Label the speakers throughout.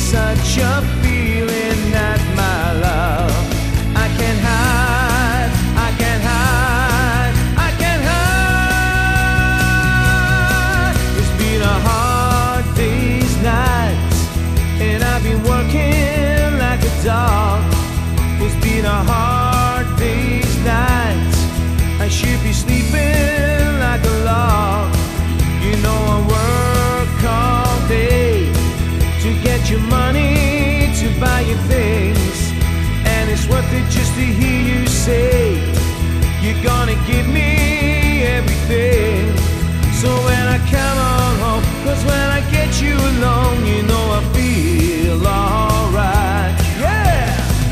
Speaker 1: such a feeling that my love I can't hide, I can't hide, I can't hide. It's been a hard day's nights, and I've been working like a dog. It's been a hard day's nights, I should be sleeping like a log. You know I work all day to get your money to buy your things, and it's worth it just to hear you say you're gonna give me everything. So when I come on home, 'cause when I get you alone, you know I feel alright. Yeah!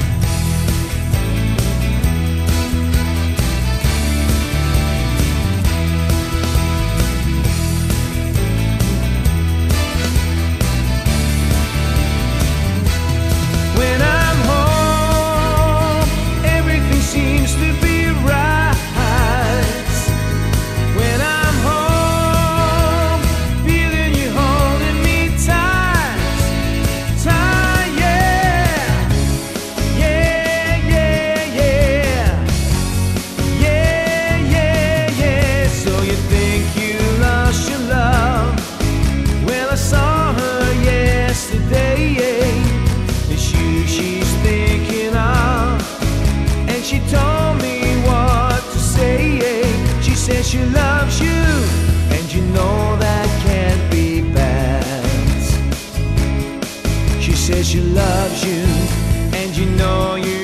Speaker 1: When I'm home, everything seems to be right. When I'm home, feeling you holding me tight, tight, yeah. Yeah, yeah, yeah. Yeah, yeah, yeah. So you think you lost your love? Well, I saw her yesterday, it's you she's thinking of, and she told me what to say. She says she loves you, and you know that can't be bad. She says she loves you, and you know you